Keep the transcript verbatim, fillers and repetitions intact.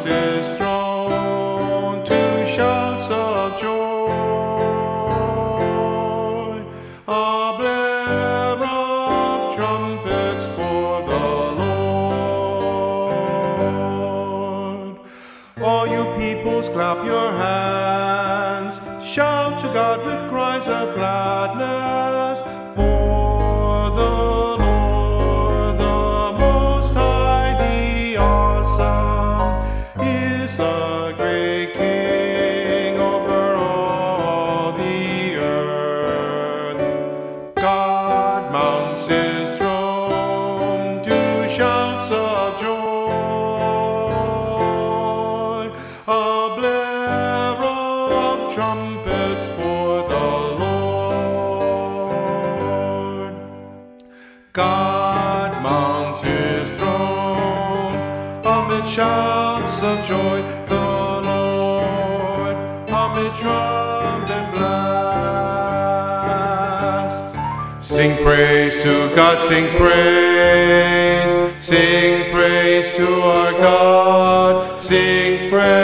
mounts his throne to shouts of joy. A blare of trumpets for the Lord. All you peoples, clap your hands, shout to God with cries of gladness, for the Lord, the Most High, the Awesome, is the great King over all the earth. God mounts his throne to shouts of joy. A blare of trumpets for the Lord. God mounts his throne amid shouts of joy. The Lord amid trumpet blasts. Sing praise to God, sing praise, sing praise to our God, sing praise.